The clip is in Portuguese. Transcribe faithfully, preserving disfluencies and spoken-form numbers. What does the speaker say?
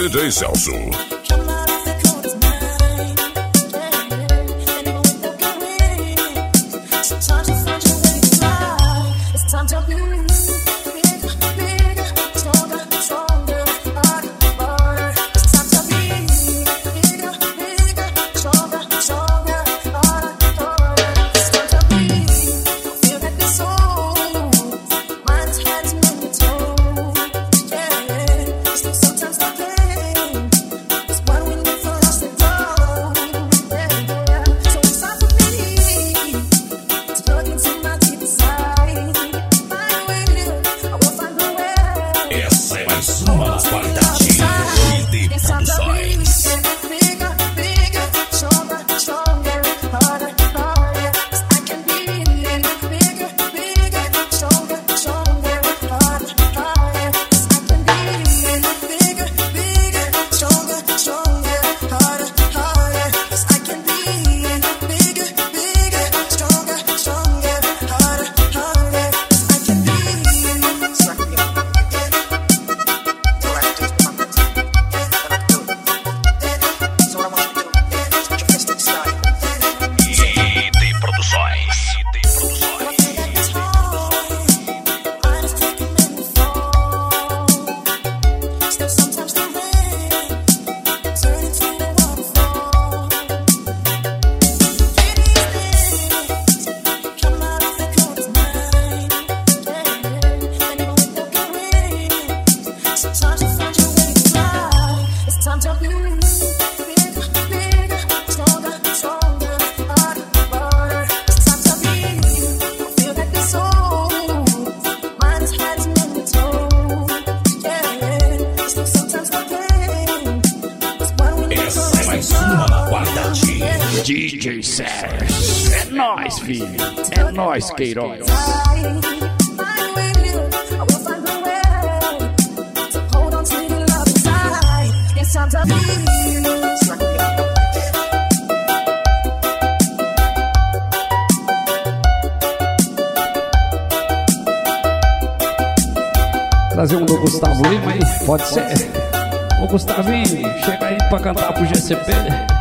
D J Celso. D J Celso, é nóis, filho, é nóis, Queiroz. Trazer um do Gustavo Lima aí, pode ser. Ô Gustavinho, chega aí pra cantar pro G C P.